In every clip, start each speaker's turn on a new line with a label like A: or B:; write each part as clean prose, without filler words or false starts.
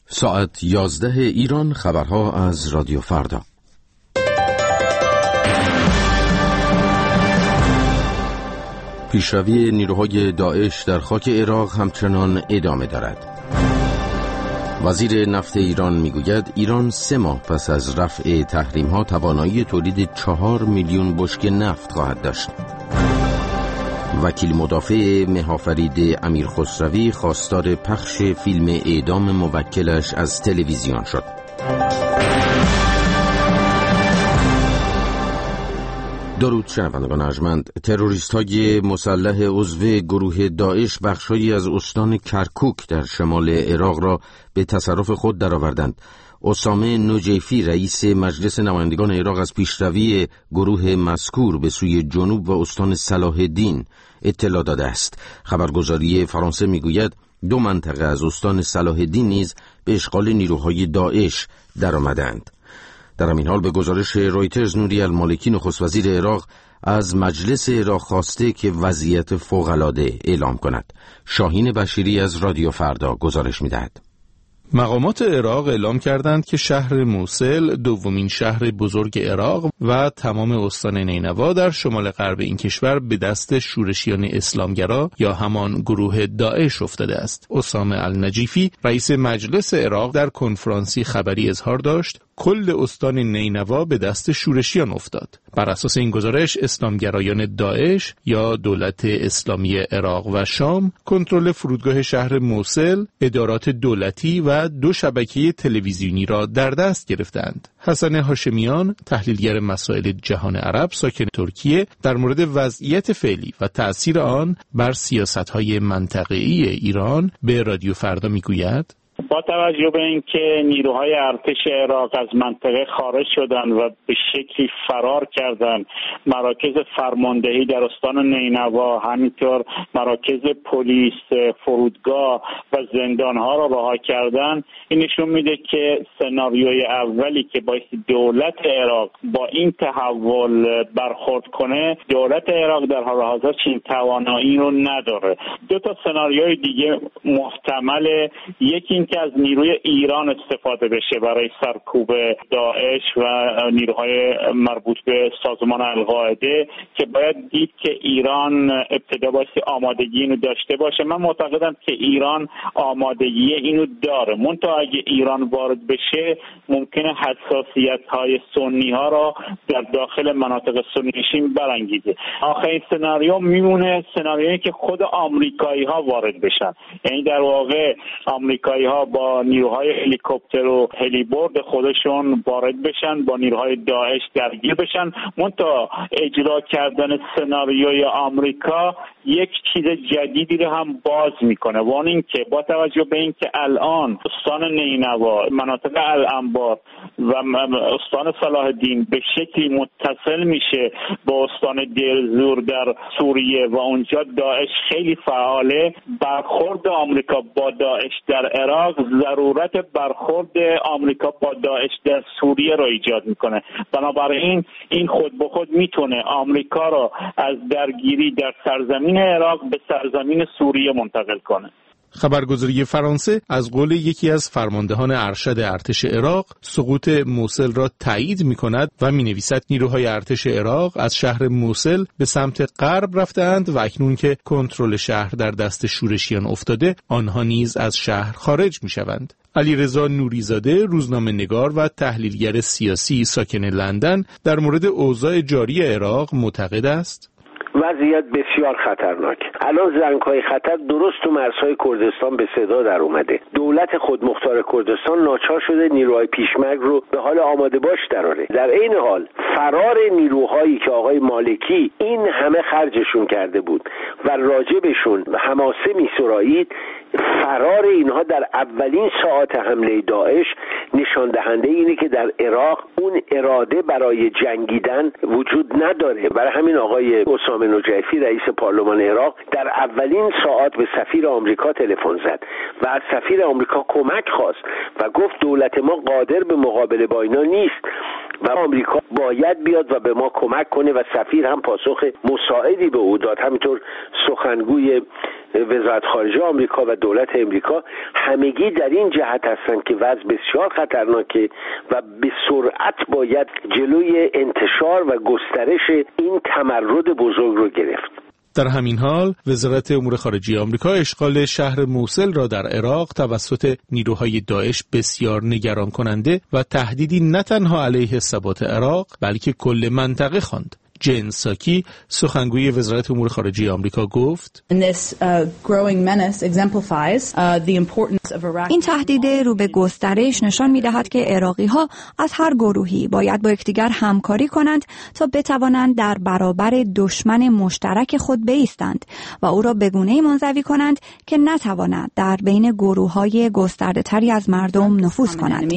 A: ساعت 11 ایران، خبرها از رادیو فردا. پیشروی نیروهای داعش در خاک عراق همچنان ادامه دارد. وزیر نفت ایران میگوید ایران 3 ماه پس از رفع تحریم‌ها توانایی تولید 4 میلیون بشکه نفت خواهد داشت. وکیل مدافع مهافرید امیر خسروی خواستار پخش فیلم اعدام موکلش از تلویزیون شد. درود شنوندگان ارجمند. تروریست‌های مسلح عضو گروه داعش بخش‌هایی از استان کرکوک در شمال عراق را به تصرف خود درآوردند. اسامه نجیفی رئیس مجلس نمایندگان عراق از پیشروی گروه مذکور به سوی جنوب و استان صلاح الدین اطلاع داده است. خبرگزاری فرانسه میگوید 2 منطقه از استان صلاح الدین نیز به اشغال نیروهای داعش درآمدند. در همین حال به گزارش رویترز نوری المالکی نخست وزیر عراق از مجلس عراق خواسته که وضعیت فوق‌العاده اعلام کند. شاهین بشیری از رادیو فردا گزارش می‌دهد.
B: مقامات عراق اعلام کردند که شهر موصل، دومین شهر بزرگ عراق و تمام استان نینوا در شمال غرب این کشور به دست شورشیان اسلامگرا یا همان گروه داعش افتاده است. اسامه النجیفی رئیس مجلس عراق در کنفرانسی خبری اظهار داشت کل استان نینوا به دست شورشیان افتاد. بر اساس این گزارش اسلامگرایان داعش یا دولت اسلامی عراق و شام کنترل فرودگاه شهر موصل، ادارات دولتی و 2 شبکه تلویزیونی را در دست گرفتند. حسن هاشمیان، تحلیلگر مسائل جهان عرب ساکن ترکیه، در مورد وضعیت فعلی و تأثیر آن بر سیاست‌های منطقه‌ای ایران به رادیو فردا میگوید:
C: با توجه به اینکه نیروهای ارتش عراق از منطقه خارج شدند و به شکلی فرار کردند، مراکز فرماندهی در استان نینوا، همینطور مراکز پلیس، فرودگاه و زندانها را رها کردند، این نشون میده که سناریوی اولی که باعث دولت عراق با این تحول برخورد کنه، دولت عراق در حال حاضر چنین توانایی رو نداره. 2 تا سناریوی دیگه محتمله. یکی که از نیروی ایران استفاده بشه برای سرکوب داعش و نیروهای مربوط به سازمان القاعده که باید دید که ایران ابتدا بایستی آمادگی اینو داشته باشه. من معتقدم که ایران آمادگی اینو داره، منتها اگه ایران وارد بشه ممکنه حساسیت‌های سنی ها را در داخل مناطق سنی نشین برانگیزه. آخرین سناریو میمونه سناریویی که خود آمریکایی ها وارد بشن، یعنی در واقع آمریکایی ها با نیروهای هلیکوپتر و هلیبرد خودشون وارد بشن، با نیروهای داعش درگیر بشن. منتها اجرا کردن سناریوی آمریکا یک چیز جدیدی رو هم باز میکنه، و اون این که با توجه به این که الان استان نینوا، مناطق الانبار و استان صلاح الدین به شکلی متصل میشه با استان دیرزور در سوریه و اونجا داعش خیلی فعاله، برخورد آمریکا با داعش در عراق ضرورت برخورد آمریکا با داعش در سوریه را ایجاد میکنه. بنابراین این خود به خود میتونه آمریکا را از درگیری در سرزمین عراق به سرزمین سوریه منتقل کنه.
B: خبرگزاری فرانسه از قول یکی از فرماندهان ارشد ارتش عراق سقوط موصل را تایید می‌کند و می‌نویسد نیروهای ارتش عراق از شهر موصل به سمت غرب رفتند و اکنون که کنترل شهر در دست شورشیان افتاده، آنها نیز از شهر خارج می‌شوند. علیرضا نوریزاده، روزنامه‌نگار و تحلیلگر سیاسی ساکن لندن، در مورد اوضاع جاری عراق معتقد است:
D: وضعیت بسیار خطرناک. الان زنگ‌های خطر درست تو مرزهای کردستان به صدا در اومده. دولت خودمختار کردستان ناچار شده نیروهای پیشمرگ رو به حال آماده باش دراره. در این حال فرار نیروهایی که آقای مالکی این همه خرجشون کرده بود و راجبشون حماسه می‌سرایید، فرار اینها در اولین ساعات حمله داعش نشان دهنده اینه که در عراق اون اراده برای جنگیدن وجود نداره. برای همین آقای اسامه نجیفی رئیس پارلمان عراق در اولین ساعات به سفیر آمریکا تلفن زد و از سفیر آمریکا کمک خواست و گفت دولت ما قادر به مقابله با اینا نیست و آمریکا باید بیاد و به ما کمک کنه و سفیر هم پاسخ مساعدی به او داد. همینطور سخنگوی وزارت خارجه آمریکا و دولت امریکا همگی در این جهت هستند که وضع بسیار خطرناکه و به سرعت باید جلوی انتشار و گسترش این تمرد بزرگ رو گرفت.
B: در همین حال وزارت امور خارجه آمریکا اشغال شهر موصل را در عراق توسط نیروهای داعش بسیار نگران کننده و تهدیدی نه تنها علیه ثبات عراق بلکه کل منطقه خواند. جین ساکی سخنگوی وزارت امور خارجه آمریکا گفت
E: این تهدید رو به گسترش نشان می‌دهد که عراقی‌ها از هر گروهی باید با یکدیگر همکاری کنند تا بتوانند در برابر دشمن مشترک خود بایستند و او را به گونه‌ای منزوی کنند که نتواند در بین گروه‌های گسترده‌تری از مردم نفوذ کند.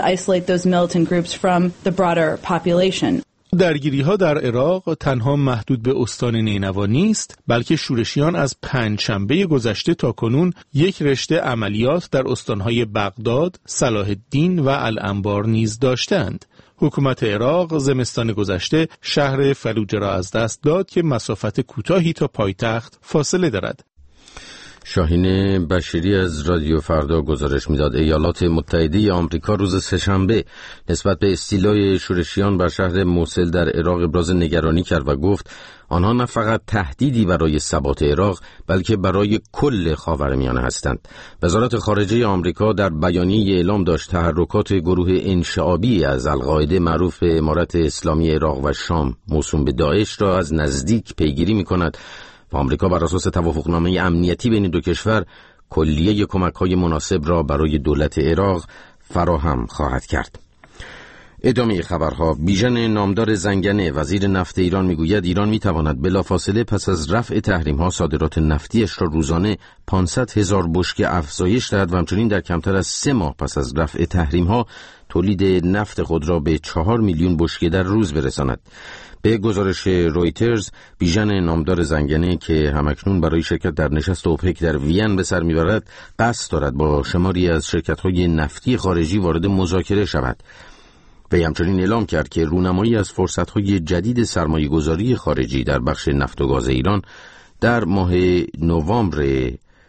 B: درگیری‌ها در عراق تنها محدود به استان نینوا نیست، بلکه شورشیان از پنجشنبه گذشته تا کنون یک رشته عملیات در استان‌های بغداد، صلاح الدین و الانبار نیز داشتند. حکومت عراق زمستان گذشته شهر فلوجه را از دست داد که مسافت کوتاهی تا پایتخت فاصله دارد.
A: شاهین بشیری از رادیو فردا گزارش میداد ایالات متحده آمریکا روز سه‌شنبه نسبت به استیلای شورشیان بر شهر موصل در عراق ابراز نگرانی کرد و گفت آنها نه فقط تهدیدی برای ثبات عراق بلکه برای کل خاورمیانه هستند. وزارت خارجه آمریکا در بیانیه اعلام داشت تحرکات گروه انشعابی از القاعده معروف به امارت اسلامی عراق و شام موسوم به داعش را از نزدیک پیگیری می‌کند و آمریکا بر اساس توافقنامه امنیتی بین دو کشور کلیه کمک‌های مناسب را برای دولت عراق فراهم خواهد کرد. ادامه خبرها. بیژن نامدار زنگنه وزیر نفت ایران میگوید ایران میتواند بلافاصله پس از رفع تحریم‌ها صادرات نفتیش را روزانه 500,000 بشکه افزایش دهد و همچنین در کمتر از 3 ماه پس از رفع تحریم‌ها تولید نفت خود را به 4 میلیون بشکه در روز برساند. به گزارش رویترز، بیژن نامدار زنگنه که همکنون برای شرکت در نشست اوپک در وین به سر میبرد، قصد دارد با شماری از شرکت‌های نفتی خارجی وارد مذاکره شود. وی همچنین اعلام کرد که رونمایی از فرصت‌های جدید سرمایه‌گذاری خارجی در بخش نفت و گاز ایران در ماه نوامبر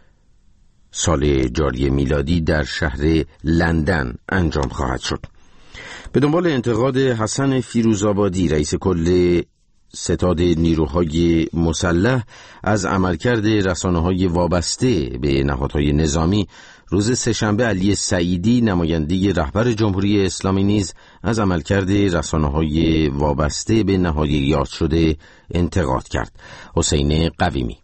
A: سال جاری میلادی در شهر لندن انجام خواهد شد. به دنبال انتقاد حسن فیروزآبادی رئیس کل ستاد نیروهای مسلح از عملکرد رسانه‌های وابسته به نهادهای نظامی، روز سه‌شنبه علی سعیدی نماینده رهبر جمهوری اسلامی نیز از عملکرد رسانه‌های وابسته به نهادی یاد شده انتقاد کرد. حسین قویمی.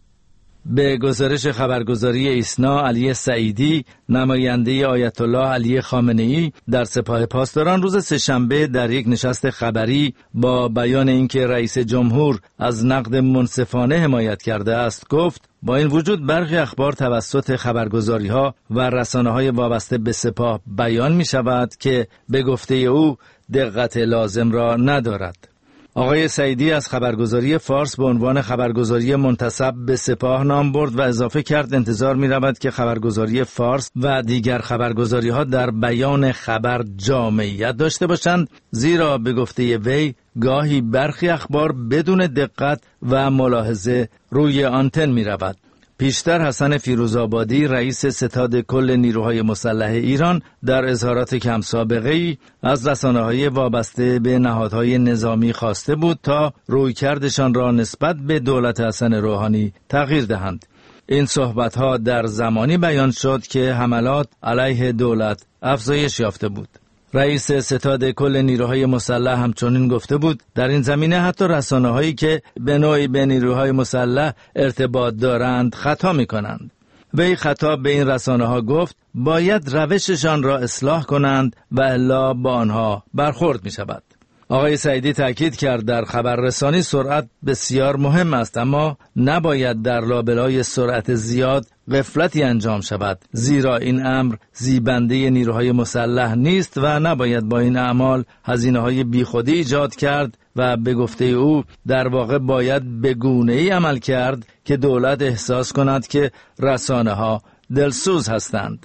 F: به گزارش خبرگزاری ایسنا، علی سعیدی نماینده آیت الله علی خامنه‌ای در سپاه پاسداران روز سه‌شنبه در یک نشست خبری با بیان اینکه رئیس جمهور از نقد منصفانه حمایت کرده است گفت با این وجود برخی اخبار توسط خبرگزاری‌ها و رسانه‌های وابسته به سپاه بیان می‌شود که به گفته او دقت لازم را ندارد. آقای سعیدی از خبرگزاری فارس به عنوان خبرگزاری منتسب به سپاه نام برد و اضافه کرد انتظار می رود که خبرگزاری فارس و دیگر خبرگزاری ها در بیان خبر جامعیت داشته باشند، زیرا به گفته وی گاهی برخی اخبار بدون دقت و ملاحظه روی آنتن می رود. پیشتر حسن فیروزآبادی رئیس ستاد کل نیروهای مسلح ایران در اظهارات کم سابقه‌ای از رسانه‌های وابسته به نهادهای نظامی خواسته بود تا رویکردشان را نسبت به دولت حسن روحانی تغییر دهند. این صحبت‌ها در زمانی بیان شد که حملات علیه دولت افزایش یافته بود. رئیس ستاد کل نیروهای مسلح همچنین گفته بود در این زمینه حتی رسانه‌هایی که به نوعی به نیروهای مسلح ارتباط دارند خطا می‌کنند. وی خطاب به این رسانه‌ها گفت باید روششان را اصلاح کنند و الا با آنها برخورد می‌شود. آقای سعیدی تاکید کرد در خبررسانی سرعت بسیار مهم است، اما نباید در لابلای سرعت زیاد غفلتی انجام شود، زیرا این امر زیبنده نیروهای مسلح نیست و نباید با این اعمال هزینه‌های بیخودی ایجاد کرد و به گفته او در واقع باید به گونه‌ای عمل کرد که دولت احساس کند که رسانه‌ها دلسوز هستند.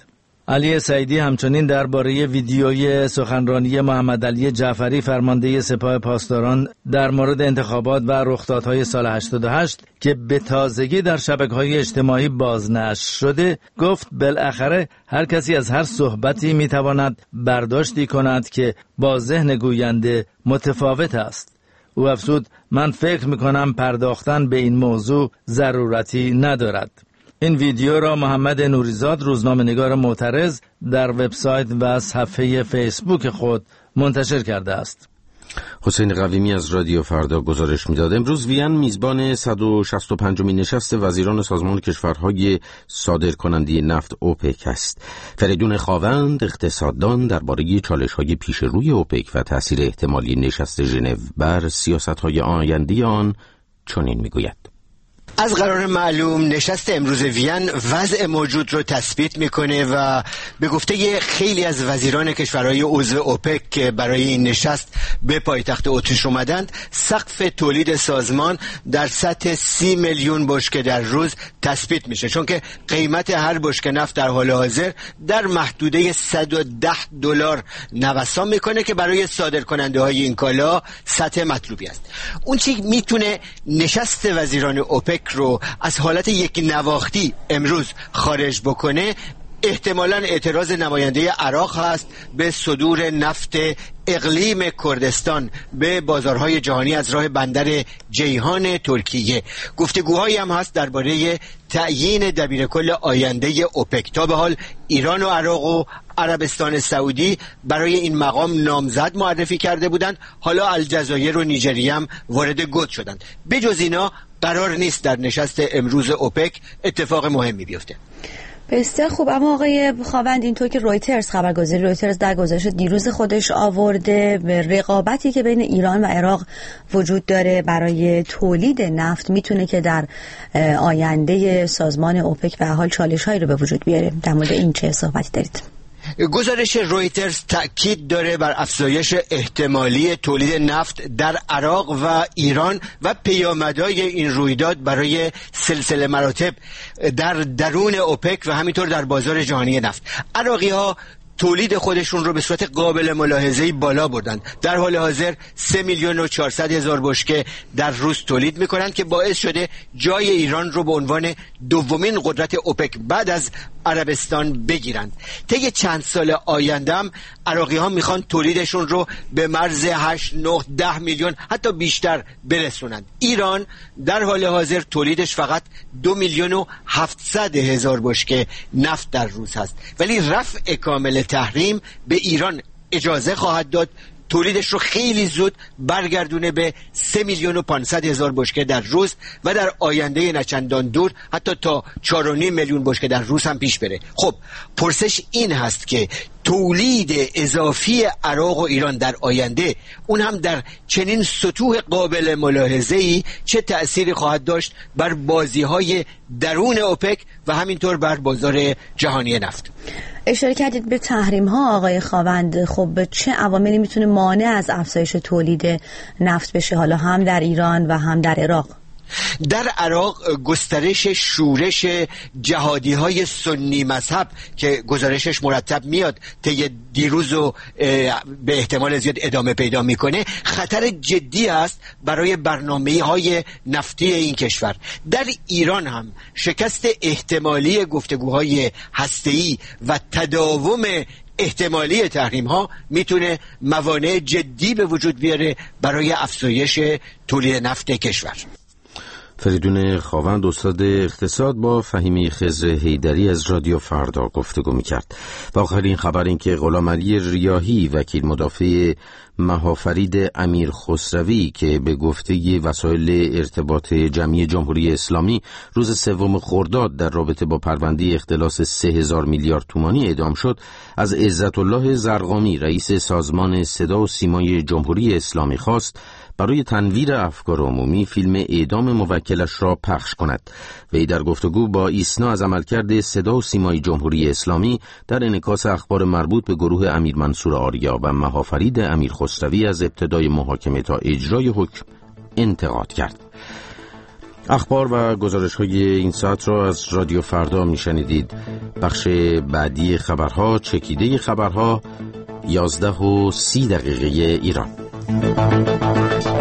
F: علی سعیدی همچنین درباره ویدیوی سخنرانی محمد علی جعفری فرمانده سپاه پاسداران در مورد انتخابات و رخدادهای سال 88 که به تازگی در شبکه‌های اجتماعی بازنشر شده گفت بالاخره هر کسی از هر صحبتی میتواند برداشتی کند که با ذهن گوینده متفاوت است. او افزود من فکر میکنم پرداختن به این موضوع ضرورتی ندارد. این ویدیو را محمد نوریزاد روزنامه‌نگار معترض در وبسایت و صفحه فیسبوک خود منتشر کرده است.
A: حسین قویمی از رادیو فردا گزارش می‌داد. امروز وین میزبان 165مین نشست وزیران سازمان کشورهای صادرکننده نفت اوپک است. فریدون خاوند اقتصاددان درباره چالش‌های پیش روی اوپک و تأثیر احتمالی نشست ژنو بر سیاست‌های آینده آن چنین می‌گوید.
G: از قرار معلوم نشست امروز وین وضع موجود رو تثبیت میکنه و به گفته خیلی از وزیران کشورهای عضو اوپک که برای این نشست به پایتخت اتریش اومدند، سقف تولید سازمان در سطح 30 میلیون بشکه در روز تثبیت میشه، چون که قیمت هر بشکه نفت در حال حاضر در محدوده $110 نوسان میکنه که برای صادرکننده های این کالا سطح مطلوبی است. اون چی میتونه نشست وزیران اوپک رو از حالت یک نواختی امروز خارج بکنه، احتمالاً اعتراض نماینده عراق هست به صدور نفت اقلیم کردستان به بازارهای جهانی از راه بندر جیهان ترکیه. گفتگوهایی هم هست درباره تعیین دبیرکل آینده اوپک. تا به حال ایران و عراق و عربستان سعودی برای این مقام نامزد معرفی کرده بودند، حالا الجزایر و نیجریه هم وارد گود شدند. بجز اینا قرار نیست در نشست امروز اوپک اتفاق مهمی بیفته.
H: بسیار خوب. اما آقای خاوند، اینطور که رویترز، خبرگزاری رویترز در گزارش دیروز خودش آورده، رقابتی که بین ایران و عراق وجود داره برای تولید نفت میتونه که در آینده سازمان اوپک به حال چالش‌هایی رو به وجود بیاره. در مورد این چه صحبتی دارید؟
G: گزارش رویترز تأکید داره بر افزایش احتمالی تولید نفت در عراق و ایران و پیامدهای این رویداد برای سلسله مراتب در درون اوپک و همینطور در بازار جهانی نفت. عراقی‌ها تولید خودشون رو به صورت قابل ملاحظه‌ای بالا بردند. در حال حاضر 3,400,000 بشکه در روز تولید میکنند که باعث شده جای ایران رو به عنوان دومین قدرت اوپک بعد از عربستان بگیرند. طی چند سال آینده هم عراقی‌ها میخوان تولیدشون رو به مرز 8، 9، 10 میلیون حتی بیشتر برسونند. ایران در حال حاضر تولیدش فقط 2,700,000 بشکه نفت در روز هست، ولی رفع کامل تحریم به ایران اجازه خواهد داد تولیدش رو خیلی زود برگردونه به 3,500,000 بشکه در روز و در آینده نچندان دور حتی تا 4.5 میلیون بشکه در روز هم پیش بره. خب پرسش این هست که تولید اضافی عراق و ایران در آینده، اون هم در چنین سطوح قابل ملاحظه‌ای، چه تأثیری خواهد داشت بر بازی‌های درون اوپک و همینطور بر بازار جهانی نفت؟
H: اشاره کردید به تحریم ها آقای خاوند. خب چه عواملی میتونه مانع از افزایش تولید نفت بشه، حالا هم در ایران و هم در عراق؟
G: در عراق گسترش شورش جهادی های سنی مذهب که گزارشش مرتب میاد طی دیروز و به احتمال زیاد ادامه پیدا میکنه، خطر جدی است برای برنامه های نفتی این کشور. در ایران هم شکست احتمالی گفتگوهای هسته‌ای و تداوم احتمالی تحریم ها میتونه موانع جدی به وجود بیاره برای افزایش تولید نفت کشور.
A: فریدون خاوند استاد اقتصاد با فهیمه خضر حیدری از رادیو فردا گفتگو میکرد. و آخرین خبر این که غلامعلی ریاحی وکیل مدافع مهافرید امیر خسروی که به گفته وسایل ارتباط جمعی جمهوری اسلامی روز 3 خرداد در رابطه با پرونده اختلاس 3,000 میلیارد تومانی اعدام شد، از عزت الله زرقامی رئیس سازمان صدا و سیمای جمهوری اسلامی خواست برای تنویر افکار عمومی فیلم اعدام موکلش را پخش کند. وی در گفتگو با ایسنا از عملکرد صدا و سیمای جمهوری اسلامی در انعکاس اخبار مربوط به گروه امیر منصور آریا و مهافرید امیر خسروی از ابتدای محاکمه تا اجرای حکم انتقاد کرد. اخبار و گزارش‌های این ساعت را از رادیو فردا میشنیدید. بخش بعدی خبرها، چکیده خبرها، 11:30 ایران.